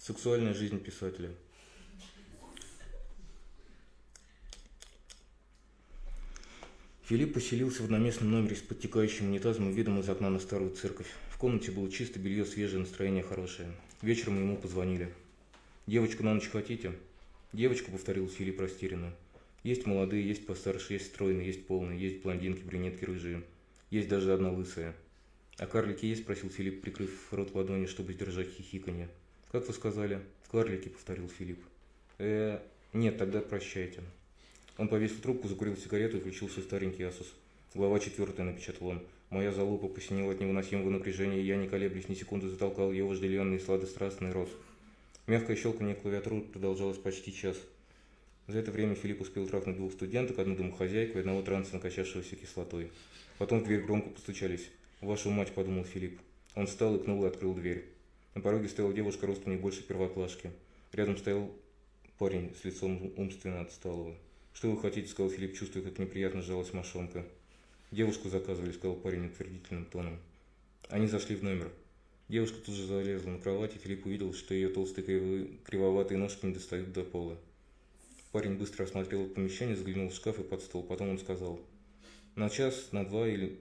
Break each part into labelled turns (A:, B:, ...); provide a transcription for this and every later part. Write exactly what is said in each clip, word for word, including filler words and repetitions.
A: Сексуальная жизнь писателя. Филипп поселился в одноместном номере с подтекающим унитазом и видом из окна на старую церковь. В комнате было чисто, белье свежее, настроение хорошее. Вечером ему позвонили. «Девочку на ночь хотите?» «Девочку», — повторил Филипп растерянно. «Есть молодые, есть постарше, есть стройные, есть полные, есть блондинки, брюнетки, рыжие. Есть даже одна лысая». «А карлики есть?» — спросил Филипп, прикрыв рот ладонью, чтобы сдержать хихиканье. «Как вы сказали?» «Карлики», — повторил Филипп. э нет, тогда прощайте». Он повесил трубку, закурил сигарету и включил свой старенький Asus. Глава четвертая, напечатал он. Моя залупа посинела от невыносимого напряжения, и я, не колеблясь ни секунды, затолкал ее в вожделенный сладострастный рот. Мягкое щелканье клавиатуры продолжалось почти час. За это время Филипп успел трахнуть двух студенток, одну домохозяйку и одного транса, накачавшегося кислотой. Потом в дверь громко постучались. «Вашу мать», — подумал Филипп. Он встал, икнул и открыл дверь. На пороге стояла девушка ростом не больше первоклашки. Рядом стоял парень с лицом умственно отсталого. «Что вы хотите?» — сказал Филипп, чувствуя, как неприятно сжалась мошонка. «Девушку заказывали», — сказал парень утвердительным тоном. Они зашли в номер. Девушка тут же залезла на кровать, и Филипп увидел, что ее толстые кривые, кривоватые ножки не достают до пола. Парень быстро осмотрел помещение, заглянул в шкаф и под стол. Потом он сказал: «На час, на два или...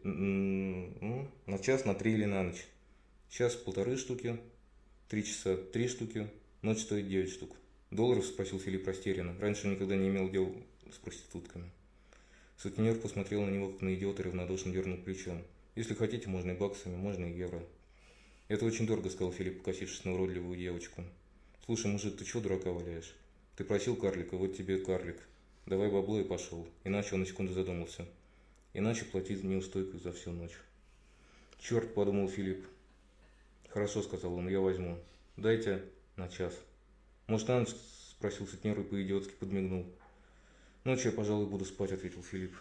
A: Ну, на час, на три или на ночь. Час полторы штуки, три часа три штуки, ночь стоит девять штук». «Долларов?» — спросил Филипп растерянно. Раньше он никогда не имел дел с проститутками. Сутенер посмотрел на него как на идиота и равнодушно дернул плечом. «Если хотите, можно и баксами, можно и евро». «Это очень дорого», — сказал Филипп, покосившись на уродливую девочку. «Слушай, мужик, ты чего дурака валяешь? Ты просил карлика, вот тебе карлик. Давай бабло» и пошел. Иначе, он на секунду задумался. «Иначе платить неустойку за всю ночь». «Черт», — подумал Филипп. «Хорошо», — сказал он, — «я возьму. Дайте на час». «Может, на ночь?» — спросил сутенер и по-идиотски подмигнул. «Ночью я, пожалуй, буду спать», — ответил Филипп.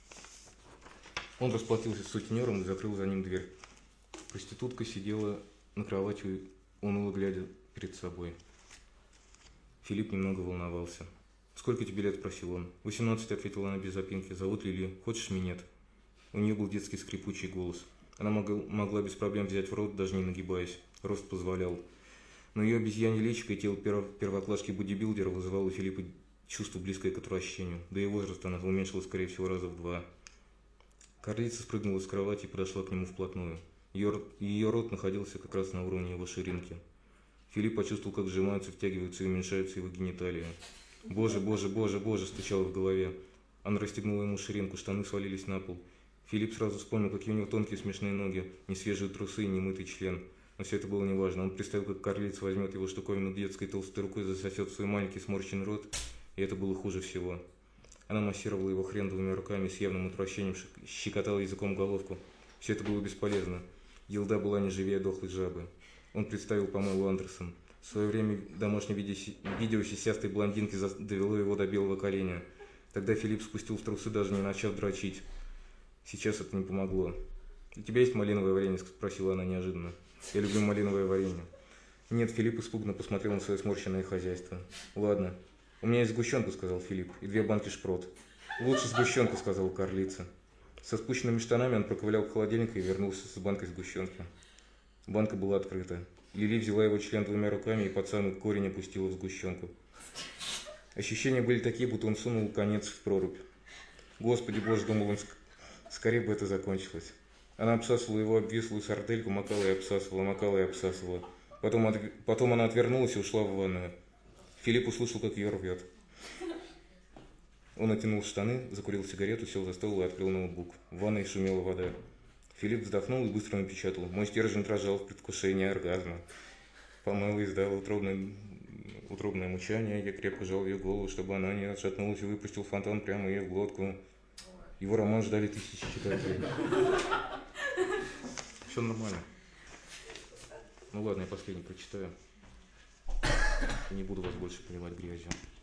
A: Он расплатился с сутенером и закрыл за ним дверь. Проститутка сидела на кровати, уныло глядя перед собой. Филипп немного волновался. «Сколько тебе лет?» — спросил он. «Восемнадцать», — ответила она без запинки. «Зовут Лили. Хочешь минет?» У нее был детский скрипучий голос. Она могла, могла без проблем взять в рот, даже не нагибаясь. Рост позволял. Но ее обезьянье личико и тело первоклашки бодибилдера вызывало у Филиппа чувство, близкое к отвращению. Да и возраст она уменьшила, скорее всего, раза в два. Карлица спрыгнула с кровати и подошла к нему вплотную. Ее, ее рот находился как раз на уровне его ширинки. Филипп почувствовал, как сжимаются, втягиваются и уменьшаются его гениталии. «Боже, боже, боже, боже!» — стучало в голове. Она расстегнула ему ширинку, штаны свалились на пол. Филипп сразу вспомнил, какие у него тонкие смешные ноги, несвежие трусы и немытый член. Но все это было неважно. Он представил, как карлица возьмет его штуковину детской толстой рукой, засосет свой маленький сморщенный рот, и это было хуже всего. Она массировала его хрен двумя руками, с явным отвращением щекотала языком головку. Все это было бесполезно. Елда была не живее дохлой жабы. Он представил Памелу Андерсон. В свое время домашнее видео сисястой блондинки довело его до белого коленя. Тогда Филипп спустил в трусы, даже не начав дрочить. Сейчас это не помогло. «У тебя есть малиновое варенье?» — спросила она неожиданно. «Я люблю малиновое варенье». «Нет», — Филипп испуганно посмотрел на свое сморщенное хозяйство. «Ладно. У меня есть сгущенка», — сказал Филипп, — «и две банки шпрот». «Лучше сгущенка», — сказала карлица. Со спущенными штанами он проковылял к холодильнику и вернулся с банкой сгущенки. Банка была открыта. Лили взяла его член двумя руками и под самый корень опустила в сгущенку. Ощущения были такие, будто он сунул конец в прорубь. «Господи боже», — думал он, — «скорее бы это закончилось». Она обсасывала его обвислую сардельку, макала и обсасывала, макала и обсасывала. Потом, от... Потом она отвернулась и ушла в ванную. Филипп услышал, как ее рвет. Он натянул штаны, закурил сигарету, сел за стол и открыл ноутбук. В ванной шумела вода. Филипп вздохнул и быстро напечатал. «Мой стержень дрожал в предвкушении оргазма». Памела издала утробное... утробное мычание. Я крепко сжал ее голову, чтобы она не отшатнулась, и выпустил фонтан прямо ей в глотку. Его роман ждали тысячи читателей. Все нормально. Ну ладно, я последний прочитаю. Не буду вас больше поливать грязью.